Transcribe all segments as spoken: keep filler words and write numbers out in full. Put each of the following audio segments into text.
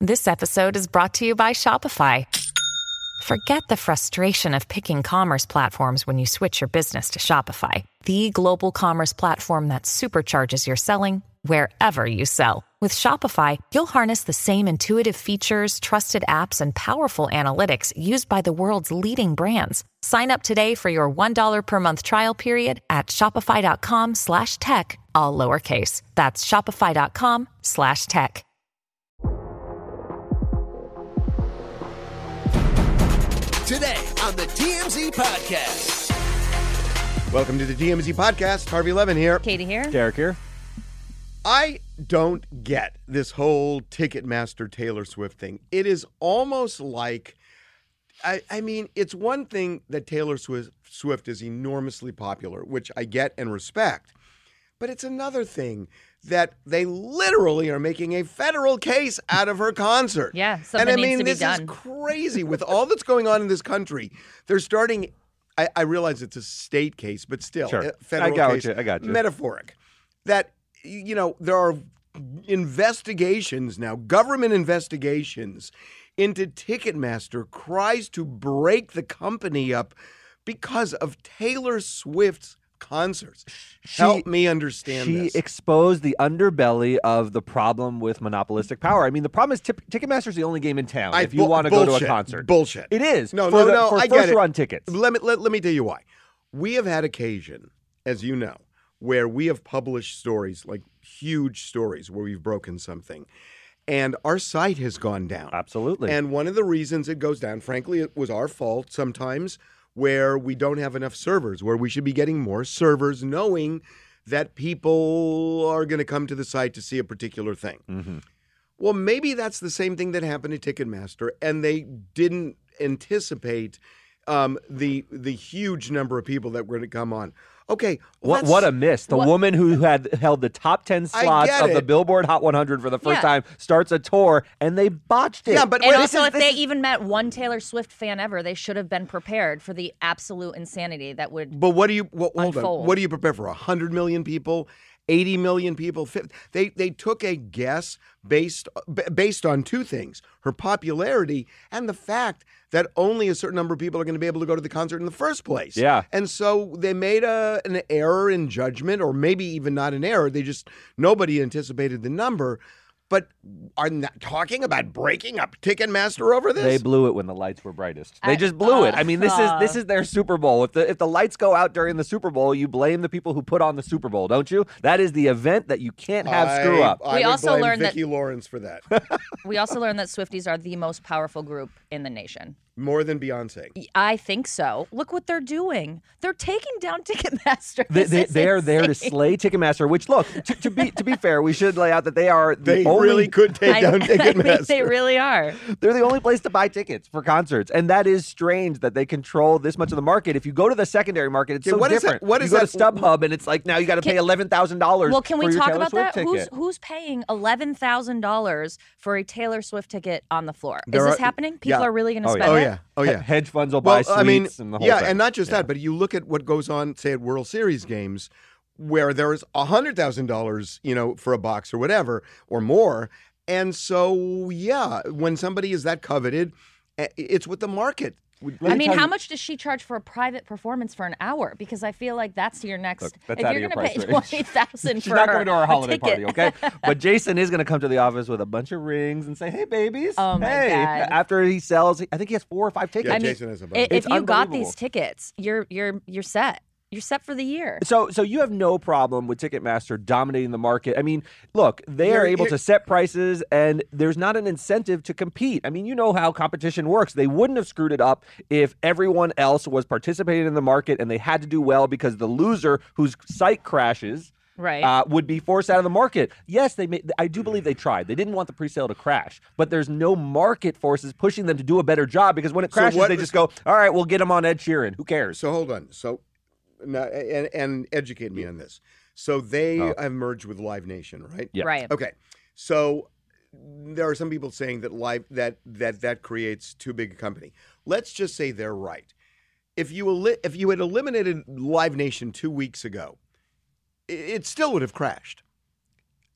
This episode is brought to you by Shopify. Forget the frustration of picking commerce platforms when you switch your business to Shopify, the global commerce platform that supercharges your selling wherever you sell. With Shopify, you'll harness the same intuitive features, trusted apps, and powerful analytics used by the world's leading brands. Sign up today for your one dollar per month trial period at shopify.com slash tech, all lowercase. That's shopify.com slash tech. Today on the T M Z Podcast. Welcome to the T M Z Podcast. Harvey Levin here. Katie here. Derek here. I don't get this whole Ticketmaster Taylor Swift thing. It is almost like, I, I mean, it's one thing that Taylor Swift, Swift is enormously popular, which I get and respect. But it's another thing that they literally are making a federal case out of her concert. Yeah, something and I needs mean, to be this done. is crazy. With all that's going on in this country, they're starting. I, I realize it's a state case, but still, Sure. a federal I got case. you. I got you. Metaphoric. That, you know, there are investigations now, government investigations into Ticketmaster cries to break the company up because of Taylor Swift's concerts. She- Help me understand She this. exposed the underbelly of the problem with monopolistic power. I mean, the problem is t- Ticketmaster's the only game in town I- if you bu- want to go to a bullshit. concert. Bullshit. It is. No, for no, the, no, for I get first it. run tickets. Let me, let, let me tell you why. We have had occasion, as you know, where we have published stories, like huge stories, where we've broken something. And our site has gone down. Absolutely. And one of the reasons it goes down, frankly, it was our fault sometimes, where we don't have enough servers, where we should be getting more servers, knowing that people are going to come to the site to see a particular thing. Mm-hmm. Well, maybe that's the same thing that happened at Ticketmaster, and they didn't anticipate um, the the huge number of people that were going to come on. Okay, What, let's- what a miss. The What- woman who had held the top ten I slots get of the it. Billboard Hot one hundred for the first Yeah. time starts a tour, and they botched it. Yeah, but And wait, also, this if is- they this is- even met one Taylor Swift fan ever, they should have been prepared for the absolute insanity that would. But what do you what, hold on? Unfold. What do you prepare for? A hundred million people, eighty million people? fifty They they took a guess based b- based on two things: her popularity and the fact that only a certain number of people are going to be able to go to the concert in the first place. Yeah. And so they made a an error in judgment, or maybe even not an error. They just nobody anticipated the number. But are not talking about breaking up Ticketmaster over this? They blew it when the lights were brightest. They I- just blew it. uh, I mean, this is uh. this is their Super Bowl. If the if the lights go out during the Super Bowl, you blame the people who put on the Super Bowl, don't you? That is the event that you can't have screw I- up. I We would also blame learned that- Vicki Lawrence for that We also learned that Swifties are the most powerful group in the nation. more than Beyonce. I think so. Look what they're doing. They're taking down Ticketmaster. They, This they, is they are there to insane. slay Ticketmaster, which, look, to, to be to be fair, we should lay out that they are the They only, really could take I, down I think Ticketmaster. they really are. they're the only place to buy tickets for concerts. And that is strange that they control this much of the market. If you go to the secondary market, it's Okay, so what is that- different. what you is go that- to StubHub, and it's like now you got to pay Can- eleven thousand dollars Well, can we for your talk Taylor about Swift that? Who's ticket. who's paying eleven thousand dollars for a Taylor Swift ticket on the floor? There Is this are- happening? People yeah. are really going to Oh, spend yeah. Oh it? yeah, oh yeah. Hedge funds will buy Well, suites I mean, and the whole yeah, thing. and not just that, but you look at what goes on, say, at World Series games, where there is a hundred thousand dollars, you know, for a box or whatever or more, and so yeah, when somebody is that coveted, eh, it's with the market. Let I me mean, tell how you- much does she charge for a private performance for an hour? Because I feel like that's your next. Look, that's if out you're of your gonna pay price twenty range. thousand She's for not her, coming to our a holiday ticket. party, okay? But Jason is going to come to the office with a bunch of rings and say, "Hey, babies." Oh, my hey. God. After he sells, I think he has four or five tickets. Yeah, I mean, Jason has a I- bunch. if It's you got unbelievable. these tickets, you're you're you're set. You're set for the year. So, so you have no problem with Ticketmaster dominating the market. I mean, look, they are You're- able you're- to set prices, and there's not an incentive to compete. I mean, you know how competition works. They wouldn't have screwed it up if everyone else was participating in the market and they had to do well because the loser whose site crashes Right. uh, would be forced out of the market. Yes, they. Made, I do believe they tried. They didn't want the presale to crash, but there's no market forces pushing them to do a better job because when it So crashes, what they was- just go, "All right, we'll get them on Ed Sheeran. Who cares?" So hold on. So, now, and, and educate me on this. So they Oh. have merged with Live Nation, right? Yeah. Right. Okay. So there are some people saying that live that that that creates too big a company. Let's just say they're right. If you eli- if you had eliminated Live Nation two weeks ago, it, it still would have crashed.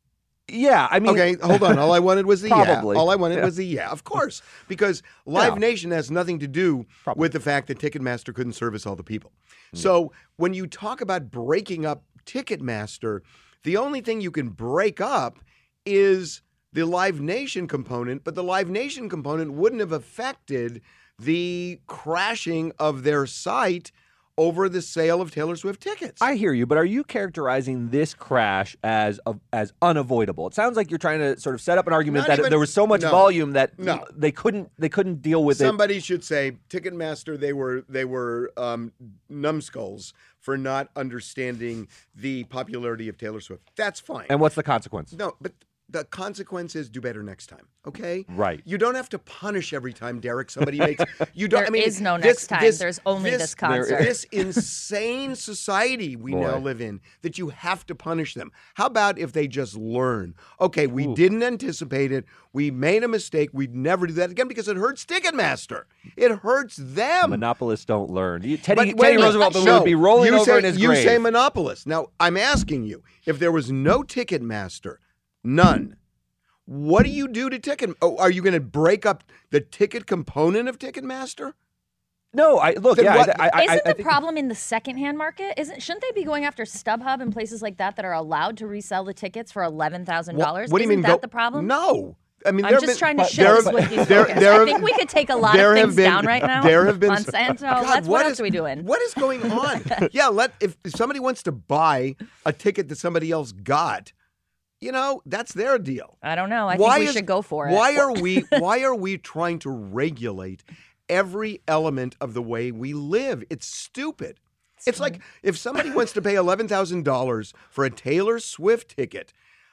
Yeah, I mean, Okay, hold on. All I wanted was the Probably. yeah. All I wanted Yeah. was the yeah, of course. Because Live Yeah. Nation has nothing to do Probably. with the fact that Ticketmaster couldn't service all the people. So when you talk about breaking up Ticketmaster, the only thing you can break up is the Live Nation component, but the Live Nation component wouldn't have affected the crashing of their site over the sale of Taylor Swift tickets. I hear you, but are you characterizing this crash as uh, as unavoidable? It sounds like you're trying to sort of set up an argument Not that even- there was so much no. volume that No. they couldn't they couldn't deal with it. Somebody should say Ticketmaster. They were they were um, numbskulls for not understanding the popularity of Taylor Swift. That's fine. And what's the consequence? no, but the consequence is do better next time. Okay, Right. You don't have to punish every time, Derek. Somebody makes you don't. There I mean, is no this- next time. this- There's only this concert. This insane society we now Boy. live in that you have to punish them. How about if they just learn? Okay, we didn't anticipate it. We made a mistake. We'd never do that again because it hurts Ticketmaster. It hurts them. Monopolists don't learn. You- Teddy, But wait Teddy a minute. Roosevelt No, would be rolling you over say, in his you grave. say monopolist. Now, I'm asking you, if there was no Ticketmaster, none, what do you do to Ticket? Oh, are you going to break up the ticket component of Ticketmaster? no, I look. Then Yeah, what- I, I, Isn't I, I the think problem in the secondhand market? Isn't shouldn't they be going after StubHub and places like that that are allowed to resell the tickets for eleven thousand dollars? What do you Isn't mean? that go- the problem? No. I mean, I'm there just have been, trying to but show there this have- with these there- focus. there I have- think we could take a lot there of have things been- down right now. There have been Monsanto. God, let's, what, else is- are we doing? What is going on? yeah, let if, if somebody wants to buy a ticket that somebody else got, you know, that's their deal. I don't know. I Why think we is- should go for it. Why are we why are we trying to regulate every element of the way we live? It's stupid. It's like if somebody wants to pay eleven thousand dollars for a Taylor Swift ticket,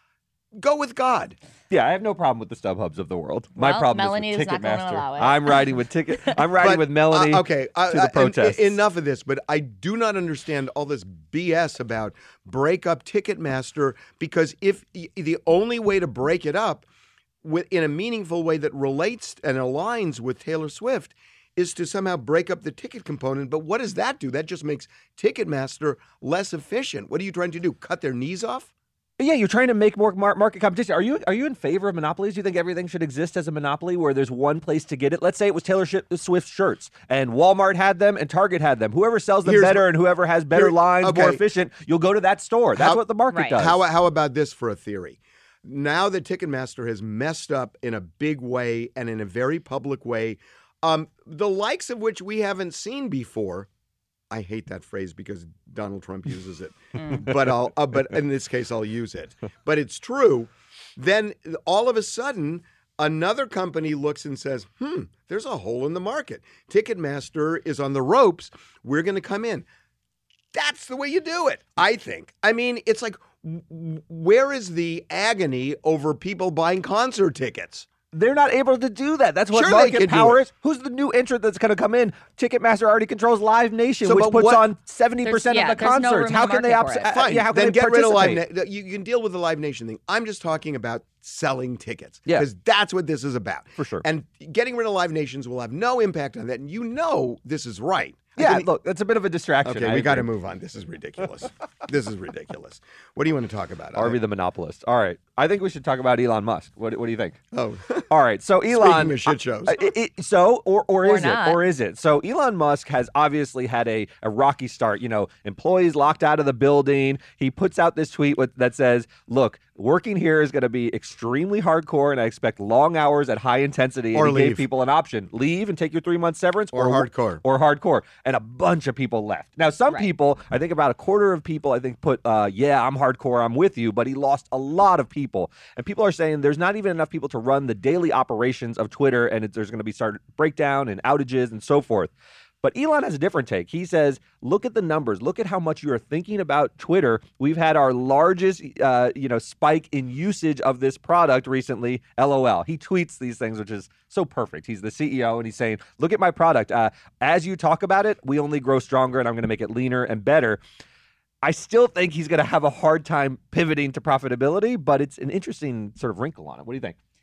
go with God. yeah, I have no problem with the StubHubs of the world. My Well, problem Melanie is is with not gonna Ticketmaster. allow it. I'm riding with ticket. I'm riding But, with Melanie. uh, okay, uh, to the uh, en- protests. enough of this, but I do not understand all this B S about break up Ticketmaster because if y- the only way to break it up with, in a meaningful way that relates and aligns with Taylor Swift is to somehow break up the ticket component. But what does that do? That just makes Ticketmaster less efficient. What are you trying to do? Cut their knees off? Yeah, you're trying to make more mar- market competition. Are you are you in favor of monopolies? Do you think everything should exist as a monopoly where there's one place to get it? Let's say it was Taylor Shi- Swift shirts and Walmart had them and Target had them. Whoever sells them Here's better what- and whoever has better here- lines, more okay. efficient, you'll go to that store. That's How- what the market Right. does. How, how about this for a theory? Now that Ticketmaster has messed up in a big way and in a very public way, um, the likes of which we haven't seen before. I hate that phrase because Donald Trump uses it, but I'll. Uh, but in this case, I'll use it. But it's true. Then all of a sudden, another company looks and says, "Hmm, there's a hole in the market. Ticketmaster is on the ropes. We're going to come in." That's the way you do it, I think. I mean, it's like, w- where is the agony over people buying concert tickets? They're not able to do that. That's what Sure they market can do power it. is. Who's the new entrant that's going to come in? Ticketmaster already controls Live Nation, So, which but puts what- on seventy percent There's- of the yeah, there's no concerts. room in How the can they market ups- for it. uh, Fine, yeah, how can then they get rid of Live participate? Nation. You, you can deal with the Live Nation thing. I'm just talking about selling tickets. Yeah. Because that's what this is about. For sure. And getting rid of Live Nations will have no impact on that. And you know this is right. I Yeah, think- look, that's a bit of a distraction. Okay, I we got to agree. move on. This is ridiculous. this is ridiculous. What do you want to talk about? Arby the monopolist. All right. I think we should talk about Elon Musk. What, what do you think? Oh, All right. So Elon. speaking of shit shows. Uh, it- it- so or or, Or is not. it or is it? So Elon Musk has obviously had a, a rocky start. You know, employees locked out of the building. He puts out this tweet with, that says, "Look, working here is going to be extremely hardcore, and I expect long hours at high intensity." Or and he gave leave. people an option: leave and take your three month severance, Or hardcore. or hardcore. And a bunch of people left. Now, some Right. people, I think about a quarter of people, I think put, uh, "Yeah, I'm hardcore, I'm with you," but he lost a lot of people, and people are saying there's not even enough people to run the daily operations of Twitter, and it, there's going to be start breakdown and outages and so forth. But Elon has a different take. He says, look at the numbers. Look at how much you are thinking about Twitter. We've had our largest, uh, you know, spike in usage of this product recently, LOL. He tweets these things, which is so perfect. He's the C E O, and he's saying, look at my product. Uh, as you talk about it, we only grow stronger, and I'm going to make it leaner and better. I still think he's going to have a hard time pivoting to profitability, but it's an interesting sort of wrinkle on it. What do you think?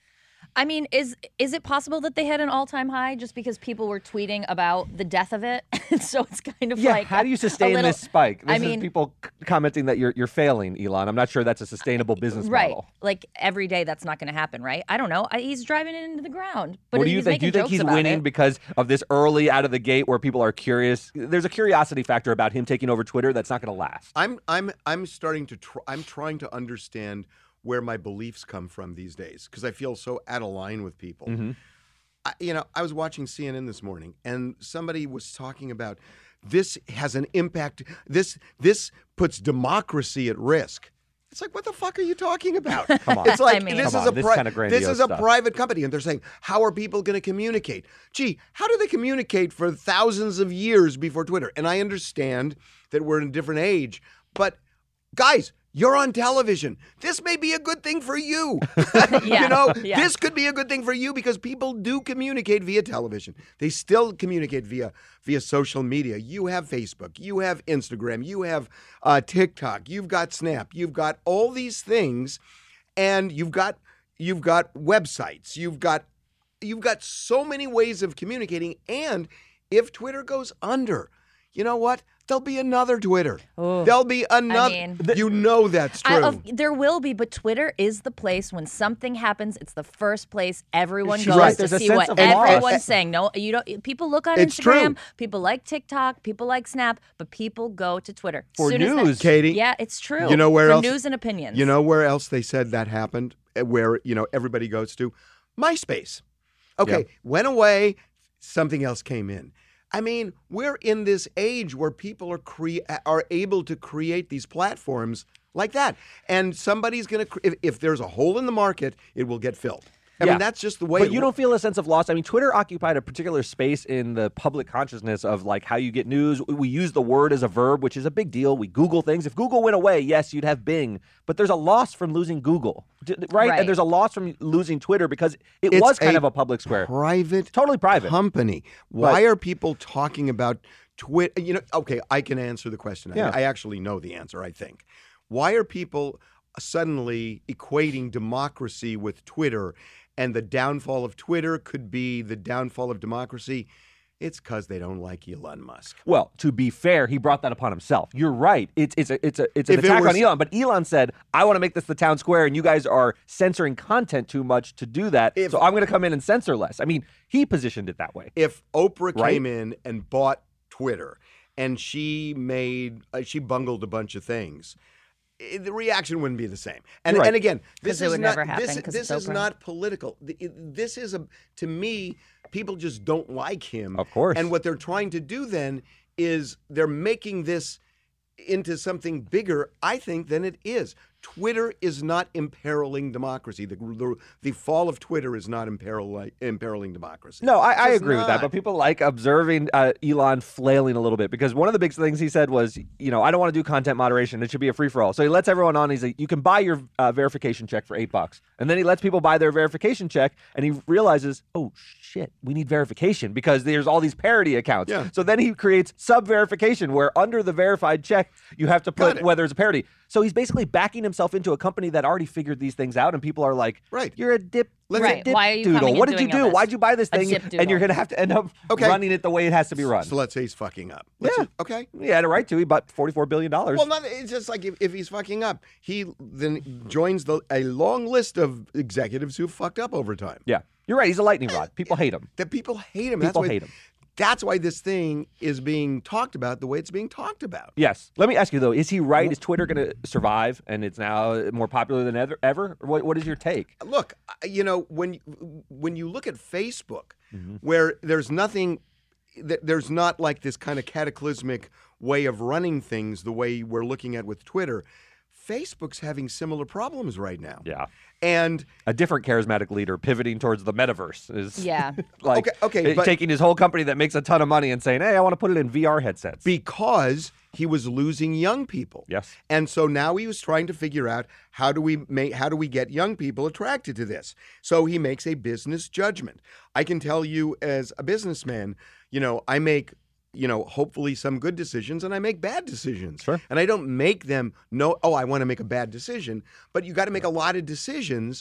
I mean, is is it possible that they had an all-time high just because people were tweeting about the death of it? So it's kind of Yeah, like how do you sustain little, this spike? This I is mean, people c- commenting that you're you're failing, Elon. I'm not sure that's a sustainable business right? model. Like every day, that's not going to happen, right? I don't know. I, he's driving it into the ground. But What do you he's think? Do you making think jokes he's about winning it. because of this early out of the gate where people are curious? There's a curiosity factor about him taking over Twitter that's not going to last. I'm I'm I'm starting to tr- I'm trying to understand where my beliefs come from these days because I feel so out of line with people. Mm-hmm. I, you know, I was watching C N N this morning, and somebody was talking about this has an impact. This this puts democracy at risk. It's like, what the fuck are you talking about? Come on. It's like I mean- this Come is on, a this pri- kinda this grandiose is a stuff. private company, and they're saying, how are people going to communicate? Gee, how do they communicate for thousands of years before Twitter? And I understand that we're in a different age, but guys, you're on television. This may be a good thing for you. Yeah, You know, yeah. this could be a good thing for you because people do communicate via television. They still communicate via via social media. You have Facebook, you have Instagram, you have uh, TikTok, you've got Snap, you've got all these things, and you've got you've got websites, you've got you've got so many ways of communicating. And if Twitter goes under, you know what? There'll be another Twitter. Oh, There'll be another. mean- you know that's true. I, of, there will be, but Twitter is the place when something happens. It's the first place everyone She's goes right. to There's a see sense what of loss. everyone's saying. No, you don't. People look on It's Instagram. true. People like TikTok. People like Snap. But people go to Twitter For Soon as that- news. Katie, Yeah, it's true. you know where For else- news and opinions. You know where else they said that happened? Uh, Where, you know, everybody goes to? MySpace. Okay, Yep. went away, something else came in. I mean, we're in this age where people are cre- are able to create these platforms like that. And somebody's going to, cre- if, if there's a hole in the market, it will get filled. I Yeah. mean, that's just the way But it you wo- don't feel a sense of loss. I mean, Twitter occupied a particular space in the public consciousness of like how you get news. We use the word as a verb, which is a big deal. We Google things. If Google went away, yes, you'd have Bing. But there's a loss from losing Google, d- right? Right. And there's a loss from losing Twitter because it It's was kind a of a public square. private Totally private. company. Why are people talking about Twitter? You know, okay, I can answer the question. I- Yeah. I, actually know the answer, I think. Why are people suddenly equating democracy with Twitter, and the downfall of Twitter could be the downfall of democracy? It's because they don't like Elon Musk. Well, to be fair, he brought that upon himself. You're right. It's it's a it's a it's an If it attack was- on Elon. But Elon said, "I want to make this the town square, and you guys are censoring content too much to do that. If- so I'm going to come in and censor less." I mean, he positioned it that way. If Oprah Right? came in and bought Twitter and she made, uh, she bungled a bunch of things, i- the reaction wouldn't be the same. And You're right. and again, this 'Cause it is would not never happen, this, 'cause this it's is Oprah. not political. The- it- This is a to me, people just don't like him. Of course. And what they're trying to do then is they're making this into something bigger, I think, than it is. Twitter is not imperiling democracy. The, the, the fall of Twitter is not imperiling, imperiling democracy. No, I, I It's agree with that. not. But people like observing uh, Elon flailing a little bit because one of the big things he said was, you know, I don't want to do content moderation. It should be a free for all. So he lets everyone on. He's like, you can buy your uh, verification check for eight bucks, and then he lets people buy their verification check, and he realizes, oh shit, we need verification because there's all these parody accounts. Yeah. So then he creates sub verification where under the verified check you have to Got put it. whether it's a parody. So he's basically backing himself into a company that already figured these things out, and people are like, Right. you're a dip. Let's- you're a Right. dip Why are you doodle. coming What and did you doing all do? this? Why'd you buy this A thing? zip And you're doodle. going to have to end up Okay. running it the way it has to be run. So let's say he's fucking up. Let's Yeah. just- okay. He had a right to. He bought forty-four billion dollars. Well, not, it's just like if, if he's fucking up, he then joins the a long list of executives who fucked up over time. yeah, you're right. He's a lightning rod. People hate him. That people hate him. People that's why, hate him. That's why this thing is being talked about the way it's being talked about. Yes. Let me ask you, though, is he right? Is Twitter going to survive and it's now more popular than ever? ever? What, what is your take? Look, I- you know, when when you look at Facebook, Mm-hmm. where there's nothing, th- there's not like this kind of cataclysmic way of running things the way we're looking at with Twitter. Facebook's having similar problems right now. Yeah. And A different charismatic leader pivoting towards the metaverse is Yeah. like Okay, okay, uh, but- taking his whole company that makes a ton of money and saying, hey, I want to put it in V R headsets. because he was losing young people. Yes. And so now he was trying to figure out how do we make how do we get young people attracted to this? So he makes a business judgment. I can tell you as a businessman, you know, I make you know, hopefully some good decisions and I make bad decisions. Sure. And I don't make them no, oh, I want to make a bad decision, but you got to make a lot of decisions.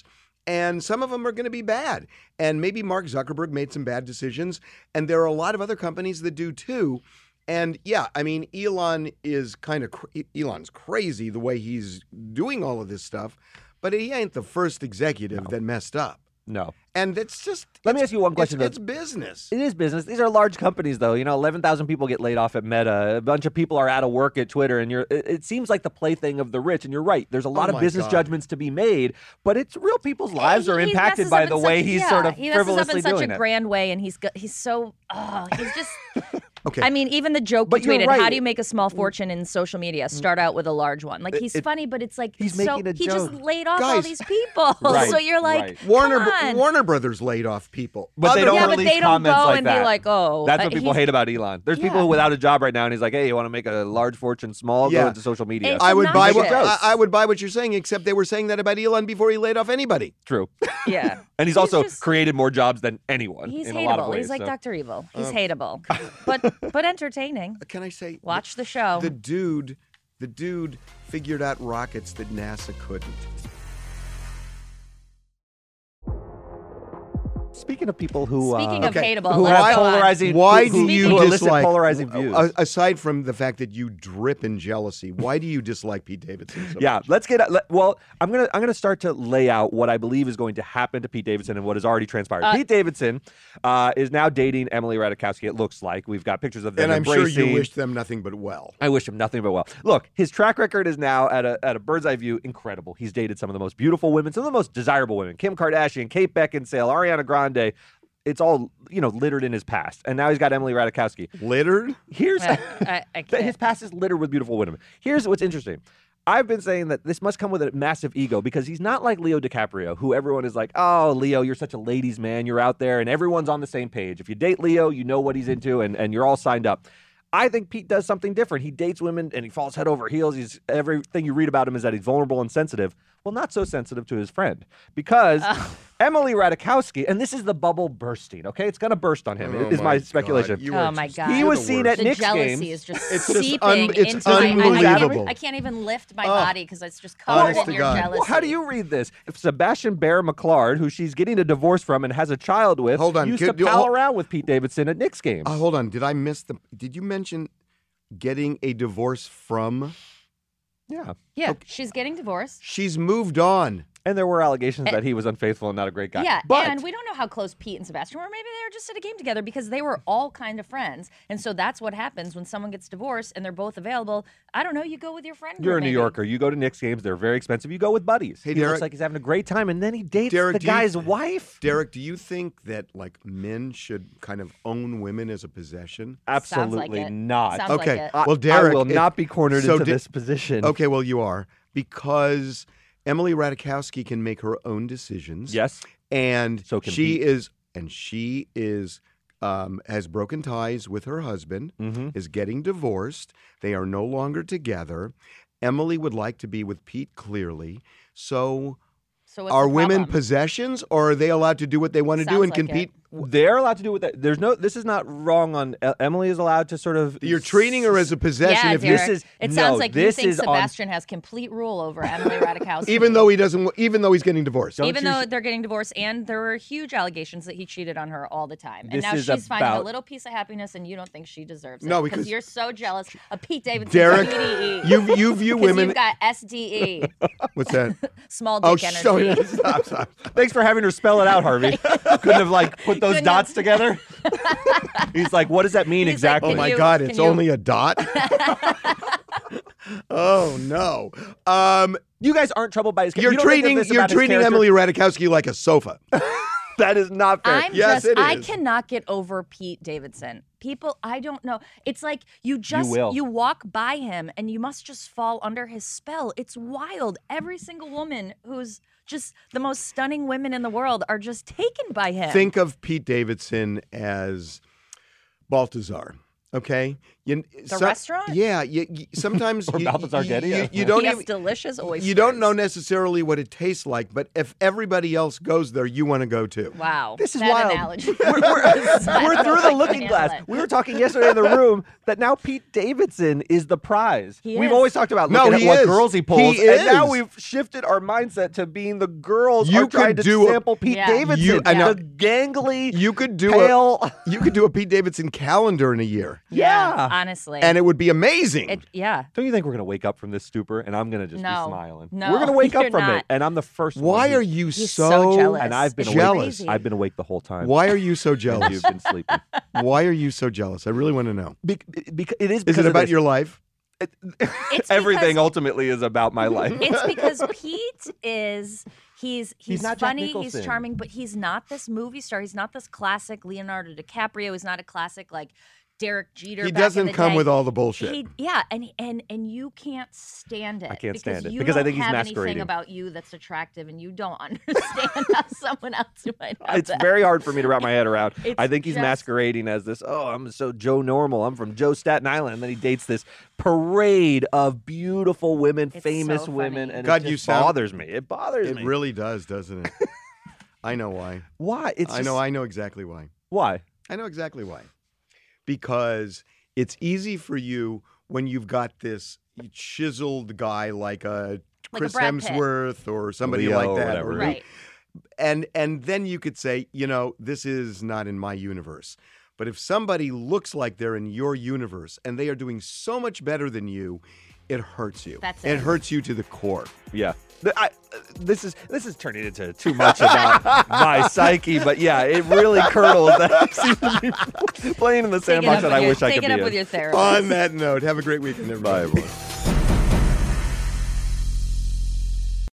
and some of them are going to be bad. And maybe Mark Zuckerberg made some bad decisions, and there are a lot of other companies that do too. And yeah, I mean, Elon is kind of, cr- Elon's crazy the way he's doing all of this stuff, but he ain't the first executive no. that messed up. No. And it's just. Let me ask you one question. It's, it's business. It is business. These are large companies, though. You know, eleven thousand people get laid off at Meta. A bunch of people are out of work at Twitter. And you're. It, it seems like the plaything of the rich. And you're right. There's a lot oh of business God. judgments to be made. But it's real people's lives he, are he impacted by the such, way he's yeah, sort of he messes frivolously up in such doing a it. grand way. And he's go, he's so. Oh, he's just. Okay. I mean, even the joke but he tweeted, right. how do you make a small fortune in social media? Start out with a large one. Like, he's it, funny, but it's like, he's so, making a he joke. just laid off Guys. all these people. Right, So you're like, right. Warner come on. Warner Brothers laid off people. But they Other- don't yeah, but release they don't comments go like and that. be like, oh. That's uh, what people he's- hate about Elon. There's people Yeah. who without a job right now, and he's like, hey, you want to make a large fortune small? Yeah. Go into social media. It's I would buy what obnoxious. I, I would buy what you're saying, except they were saying that about Elon before he laid off anybody. True. Yeah. And he's, also just- created more jobs than anyone He's in hateable. a lot of ways. He's like so. Doctor Evil. He's Oh. hateable. But but entertaining. Can I say? Watch the show. The dude, the dude figured out rockets that NASA couldn't. Speaking of people who Speaking uh, of Okay. hateable, who let's have go on. polarizing, Why who, do you who elicit dislike? polarizing views? a- Aside from the fact that you drip in jealousy, why do you dislike Pete Davidson so Yeah, much? let's get. Let, well, I'm gonna I'm gonna start to lay out what I believe is going to happen to Pete Davidson and what has already transpired. Uh, Pete Davidson uh, is now dating Emily Ratajkowski. It looks like we've got pictures of them And I'm sure embracing. you wish them nothing but well. I wish him nothing but well. Look, his track record is now at a at a bird's eye view incredible. He's dated some of the most beautiful women, some of the most desirable women: Kim Kardashian, Kate Beckinsale, Ariana Grande. It's all, you know, littered in his past. And now he's got Emily Ratajkowski. Littered? Here's I, I, I that his can't. past is littered with beautiful women. Here's what's interesting. I've been saying that this must come with a massive ego because he's not like Leo DiCaprio, who everyone is like, oh, Leo, you're such a ladies' man. You're out there and everyone's on the same page. If you date Leo, you know what he's into and, and you're all signed up. I think Pete does something different. He dates women and he falls head over heels. He's everything you read about him is that he's vulnerable and sensitive. Well, not so sensitive to his friend because Oh. Emily Ratajkowski, and this is the bubble bursting, okay? It's going to burst on him, Oh is my God, speculation. you Oh are my just- God. He you're was the seen worst. at The Knicks jealousy games. is just It's just seeping un- it's into my I, I, can't unbelievable. even, I can't even lift my Oh. body because it's just covered Honest in to your God. jealousy. Well, how do you read this? If Sebastian Bear McClard, who she's getting a divorce from and has a child with, Hold on, used could- to pal hold- around with Pete Davidson at Knicks games. Uh, hold on. Did I miss the. Did you mention getting a divorce from? yeah. Yeah, she's getting divorced. She's moved on. And there were allegations that he was unfaithful and not a great guy. Yeah, but and we don't know how close Pete and Sebastian were. Maybe they were just at a game together because they were all kind of friends. And so that's what happens when someone gets divorced and they're both available. I don't know, you go with your friend. you're a group, New maybe. Yorker. You go to Knicks games. They're very expensive. You go with buddies. Hey, he Derek. looks like he's having a great time, and then he dates Derek, the do you- guy's wife. Derek, do you think that like men should kind of own women as a possession? Absolutely it. not. Sounds like Okay. it. I- Well, Derek, I will if- not be cornered so into di- this position. Okay, well you are because Emily Ratajkowski can make her own decisions. Yes. and So can she Pete. is, and she is, um, has broken ties with her husband. Mm-hmm. Is getting divorced. They are no longer together. Emily would like to be with Pete clearly. So, So what's are the women problem? possessions, or are they allowed to do what they want to do Sounds and like it. compete? They're allowed to do what that. There's no. This is not wrong. On E- Emily is allowed to sort of. You're treating her as a possession. Yeah, if Derek. you, this is- it no, sounds like this you think is on- Sebastian has complete rule over Emily Ratajkowski. even though he doesn't, even though he's getting divorced. Don't Even you though sh- they're getting divorced, and there were huge allegations that he cheated on her all the time, and This now is she's finding a about- little piece of happiness, and you don't think she deserves it. No, because- you're so jealous of Pete Davidson's Derek, P D E. you you view 'Cause women. You've got S D E, What's that? small dick Oh, energy. so yeah, stop, stop. Thanks for having her spell it out, Harvey. Couldn't have like put those Couldn't dots have- together. He's like, what does that mean He's like, exactly? Oh Can my you- God, can it's you- only a dot. Oh no. Um, you guys aren't troubled by his. you're you don't think of treating this you're about his treating character? Emily Ratajkowski like a sofa. That is not fair. I'm Yes, just, it I is. cannot get over Pete Davidson. People, I don't know. It's like you just, will. walk by him and you must just fall under his spell. It's wild. Every single woman who's just the most stunning women in the world are just taken by him. Think of Pete Davidson as Balthazar Okay, you, The restaurant? Yeah, you, you, sometimes Or you, Balthazar you, Getty, you, yeah. you don't he has even delicious oysters. you don't know necessarily what it tastes like, but if everybody else goes there, you want to go too. Wow. This is that wild. Analogy. We're, we're, I we're don't through know the if I looking can glass. handle it. We were talking yesterday in the room that now Pete Davidson is the prize. He We've is. always talked about No, looking he at what is. girls he pulls, He and now is. we've shifted our mindset to being the girls You are trying could to do a- sample Pete Yeah. Davidson. You- I know. The gangly, You could do pale. a you could do a Pete Davidson calendar in a year, Yeah. Honestly. and it would be amazing. It, yeah. Don't you think we're going to wake up from this stupor and I'm going to just No. be smiling? No, We're going to wake up you're from it, not. and I'm the first one. Why who's- are you He's so, so jealous. And I've been It's jealous. crazy. I've been awake the whole time. Why are you so And jealous? You've been sleeping. Why are you so jealous? I really want to know. Be- because it is. Is because it of about this. your life? It's Everything because- ultimately is about my life. It's because Pete is he's he's, not Jack funny, he's Nicholson. charming, but he's not this movie star. He's not this classic Leonardo DiCaprio. He's not a classic like Derek Jeter. He back in doesn't the come day. with all the bullshit. He, yeah, and and and you can't stand it. I can't because stand it, you because I don't think he's have masquerading. anything about you that's attractive, and you don't understand how someone else who might have It's that. very hard for me to wrap my head around. It's I think he's just- masquerading as this, oh, I'm so Joe Normal. I'm from Joe Staten Island. And then he dates this parade of beautiful women, It's famous so women. funny. And God, it you just sound- bothers me. It bothers It me. really does, doesn't it? I know why. Why? It's I know. just- I know exactly why. Why? I know exactly why. Because it's easy for you when you've got this chiseled guy like a Like a Chris Brad Pitt. Hemsworth or somebody Leo like or that, whatever. or- Right. and and then you could say, you know, this is not in my universe. But if somebody looks like they're in your universe and they are doing so much better than you, it hurts you. That's It it. hurts you to the core. Yeah. Th- I, uh, this is this is turning into too much about my psyche, but yeah, it really curdles that I seem to be playing in the Take it sandbox up that with I your- wish I take could it be up with in. your therapist. On that note, have a great weekend, everybody. Bye, everyone.